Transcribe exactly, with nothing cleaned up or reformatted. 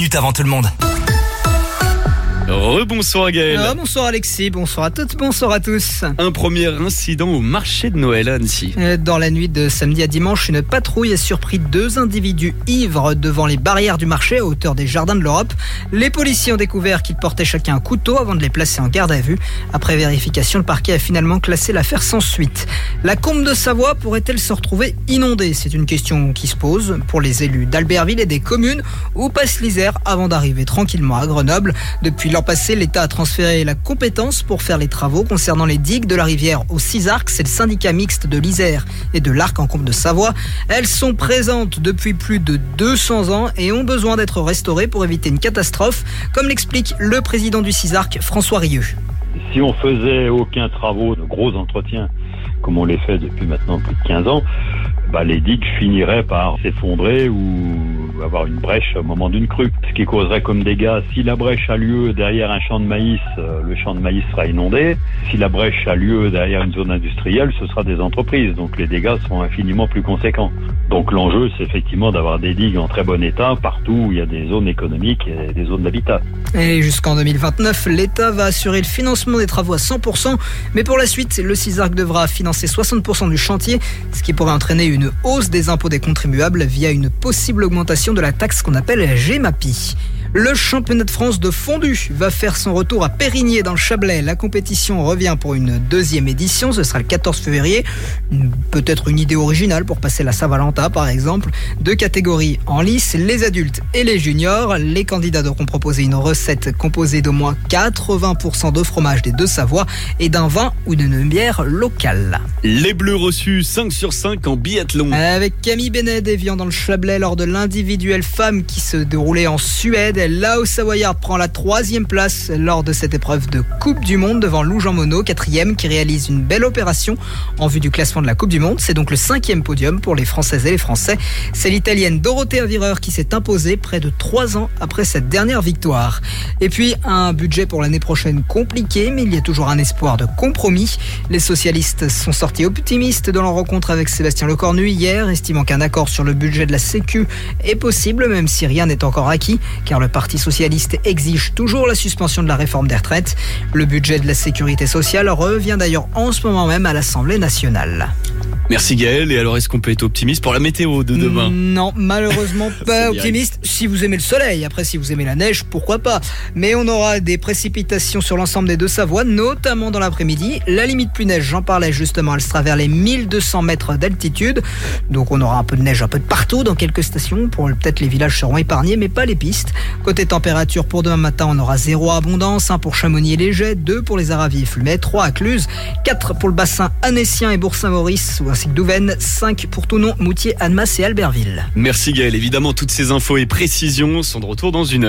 minutes avant tout le monde. Rebonsoir Gaël. Ah, bonsoir Alexis, bonsoir à toutes, bonsoir à tous. Un premier incident au marché de Noël à Annecy. Dans la nuit de samedi à dimanche, une patrouille a surpris deux individus ivres devant les barrières du marché à hauteur des Jardins de l'Europe. Les policiers ont découvert qu'ils portaient chacun un couteau avant de les placer en garde à vue. Après vérification, le parquet a finalement classé l'affaire sans suite. La Combe de Savoie pourrait-elle se retrouver inondée ? C'est une question qui se pose pour les élus d'Albertville et des communes où passe l'Isère avant d'arriver tranquillement à Grenoble. Depuis l'an passé, l'État a transféré la compétence pour faire les travaux concernant les digues de la rivière aux Six Arcs. C'est le syndicat mixte de l'Isère et de l'Arc en Combe de Savoie. Elles sont présentes depuis plus de deux cents ans et ont besoin d'être restaurées pour éviter une catastrophe, comme l'explique le président du Six Arcs, François Rieux. Si on faisait aucun travaux de gros entretiens, comme on les fait depuis maintenant plus de quinze ans, bah les digues finiraient par s'effondrer ou avoir une brèche au moment d'une crue. Ce qui causerait comme dégâts, si la brèche a lieu derrière un champ de maïs, le champ de maïs sera inondé. Si la brèche a lieu derrière une zone industrielle, ce sera des entreprises. Donc les dégâts seront infiniment plus conséquents. Donc l'enjeu, c'est effectivement d'avoir des digues en très bon état partout où il y a des zones économiques et des zones d'habitat. Et jusqu'en deux mille vingt-neuf, l'État va assurer le financement des travaux à cent pour cent. Mais pour la suite, le Six Arcs devra financer soixante pour cent du chantier, ce qui pourrait entraîner une hausse des impôts des contribuables via une possible augmentation de la taxe qu'on appelle Gemapi. Le championnat de France de fondu va faire son retour à Périgné dans le Chablais. La compétition revient pour une deuxième édition, ce sera le quatorze février. Peut-être une idée originale pour passer la Saint-Valentin par exemple. Deux catégories en lice, les adultes et les juniors. Les candidats devront proposer une recette composée d'au moins quatre-vingts pour cent de fromage des deux Savoies et d'un vin ou d'une bière locale. Les Bleus reçus cinq sur cinq en biathlon. Avec Camille Benet déviant dans le Chablais lors de l'individuel femme qui se déroulait en Suède. La Haute-Savoyarde prend la troisième place lors de cette épreuve de Coupe du Monde devant Lou Jean Monod, quatrième, qui réalise une belle opération en vue du classement de la Coupe du Monde. C'est donc le cinquième podium pour les Françaises et les Français. C'est l'Italienne Dorothea Virer qui s'est imposée près de trois ans après cette dernière victoire. Et puis un budget pour l'année prochaine compliqué, mais il y a toujours un espoir de compromis. Les socialistes sont sortis optimistes de leur rencontre avec Sébastien Lecornu hier, estimant qu'un accord sur le budget de la Sécu est possible, même si rien n'est encore acquis, car le Parti socialiste exige toujours la suspension de la réforme des retraites. Le budget de la sécurité sociale revient d'ailleurs en ce moment même à l'Assemblée nationale. Merci Gaël. Et alors, est-ce qu'on peut être optimiste pour la météo de demain ? Non, malheureusement pas optimiste. Si vous aimez le soleil, après si vous aimez la neige, pourquoi pas. Mais on aura des précipitations sur l'ensemble des deux Savoies, notamment dans l'après-midi. La limite plus neige, j'en parlais justement, elle sera vers les mille deux cents mètres d'altitude. Donc on aura un peu de neige un peu de partout dans quelques stations. Pour peut-être les villages seront épargnés, mais pas les pistes. Côté température, pour demain matin, on aura zéro à Abondance, un pour Chamonix et Léger, deux pour les Aravis et Flumet, trois à Cluse, quatre pour le bassin annécien et Bourg-Saint-Maurice, ainsi que Douvaine, cinq pour Thonon, Moutier, Annemasse et Albertville. Merci Gaël. Évidemment, toutes ces infos et précisions sont de retour dans une heure.